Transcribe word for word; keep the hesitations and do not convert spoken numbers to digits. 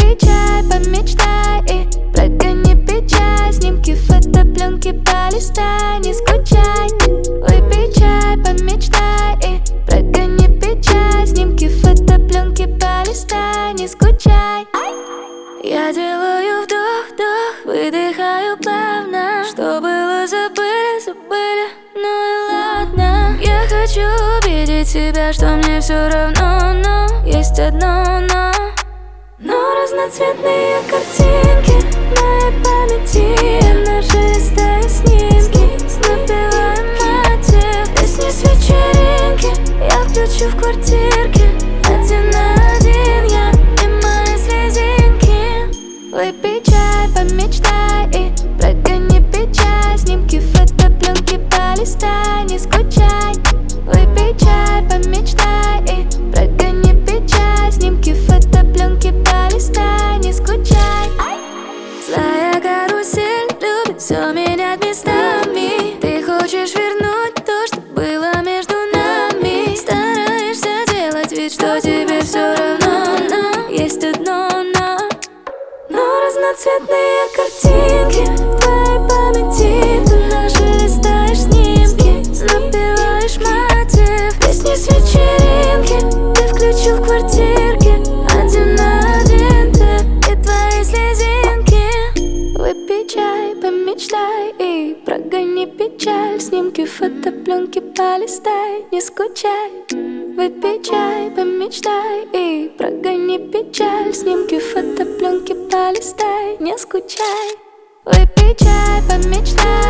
Выпей чай, помечтай и прогони печаль. Снимки, фотопленки полистай, не скучай. Выпей чай, помечтай и прогони печаль. Снимки, фотопленки полистай, не скучай. Я делаю вдох-вдох, выдыхаю плавно. Что было, забыли, забыли, ну и ладно. Я хочу убедить себя, что мне все равно, но есть одно но. Но разноцветные картинки в моей памяти, наши листая снимки, напеваем мотив песни с вечеринки. Я включу в квартирке один на один, я и мои слезинки. Выпей чай, помечтай и прогони печаль. Снимки, фотопленки полистай, не скучай. Выпей чай, помечтай и прогони печаль. Снимки, фотопленки полистай, не скучай. Злая карусель любит все менять местами. Ты хочешь вернуть то, что было между нами. Стараешься делать вид, что тебе все равно, но есть одно но. Но разноцветные картинки в твоей памяти, ты наши листаешь снимки, напеваешь мотив песни с вечеринки. Ты включил в квартирке один на один, ты и твои слезинки. Выпей чай, помечтай и прогони печаль. Снимки, фотопленки полистай, не скучай. Выпей чай, помечтай и прогони печаль. Снимки, фотопленки полистай, не скучай. Выпей чай, помечтай